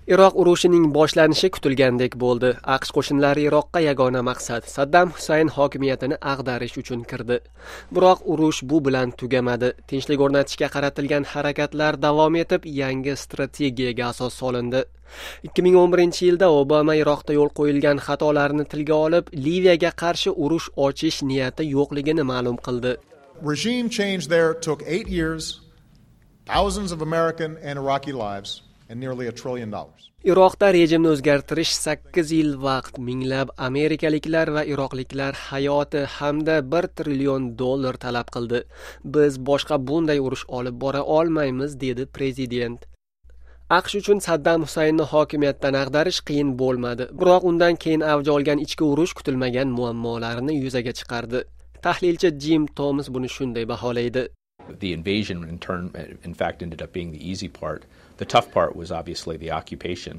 Iroq urushining boshlanishi kutilgandek bo'ldi. AQSh qo'shinlari Iroqqa yagona maqsad Saddam Husayn hokimiyatini ag'darish uchun kirdi. Biroq urush bu bilan tugamadi. Tinchlik o'rnatishga qaratilgan harakatlar davom etib, yangi strategiyaga asos solindi. 2011-yilda Obama Iroqda yo'l qo'yilgan xatolarni tilga olib, Liviyaga qarshi urush ochish niyati yo'qligini ma'lum qildi. Regime change there took 8 years, thousands of American and Iraqi lives. And nearly $1 trillion. Iroqda rejimni o'zgartirish 8 yil vaqt, minglab amerikaliklar va iroqliklar hayoti hamda $1 trillion talab qildi. Biz boshqa bunday urush olib bora olmaymiz, dedi prezident. AQSh uchun Saddam Husaynni hokimiyatdan ag'darish qiyin bo'lmadi. Biroq undan keyin avj olgan ichki urush kutilmagan muammolarni yuzaga chiqardi. Tahlilchi Jim Thomas buni shunday baholaydi. The invasion in fact ended up being the easy part. The tough part was obviously the occupation.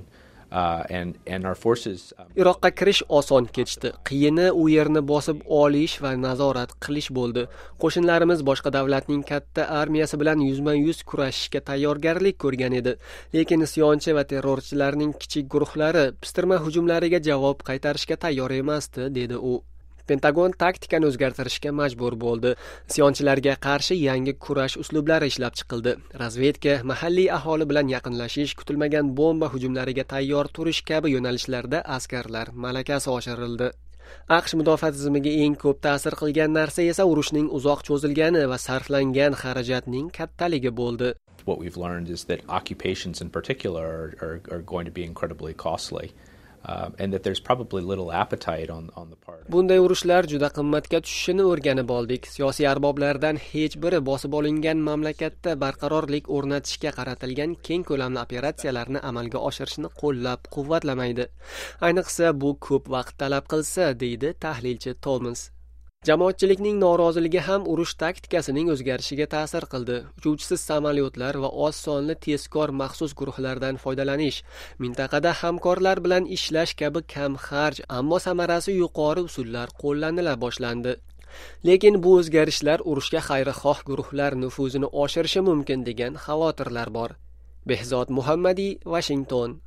And our forces Iroqqa kirish oson kechdi. Qiyini u yerni bosib olish va nazorat qilish bo'ldi. Qo'shinlarimiz boshqa davlatning katta armiyasi bilan yuzma-yuz kurashishga tayyorgarlik ko'rgan edi. Lekin isyonchi va terrorchilarning kichik guruhlari pistirma hujumlariga javob qaytarishga tayyor emasdi, dedi u. Pentagon taktikani o'zgartirishga majbur bo'ldi. Isyonchilarga qarshi yangi kurash uslublari ishlab chiqildi. Razvedka, mahalliy aholi bilan yaqinlashish, kutilmagan bomba hujumlariga tayyor turish kabi yo'nalishlarda askarlar malakasi oshirildi. AQSh mudofaa tizimiga eng ko'p ta'sir qilgan narsa esa urushning uzoq cho'zilgani va sarflangan xarajatning kattaligi bo'ldi. What we've learned is that occupations in particular are going to be incredibly costly. And that there's probably little appetite on the part. Bunday urushlar juda qimmatga tushishini o'rganib oldik. Siyosiy arboblardan hech biri bosib olingan mamlakatda barqarorlik o'rnatishga qaratilgan keng ko'lamli operatsiyalarni amalga oshirishni qo'llab-quvvatlamaydi. Ayniqsa bu ko'p vaqt talab qilsa, deydi tahlilchi Thomas. Jamoatchilikning noroziligi ham urush taktikasining o'zgarishiga ta'sir qildi. Uchuvchisiz samolyotlar va oz sonli tezkor maxsus guruhlardan foydalanish, mintaqada hamkorlar bilan ishlash kabi kam xarj, ammo samarasi yuqori usullar qo'llanila boshlandi. Lekin bu o'zgarishlar urushga xayrixoh guruhlar nufuzini oshirishi mumkin degan xavotirlar bor. Behzod Muhammadiy, Washington.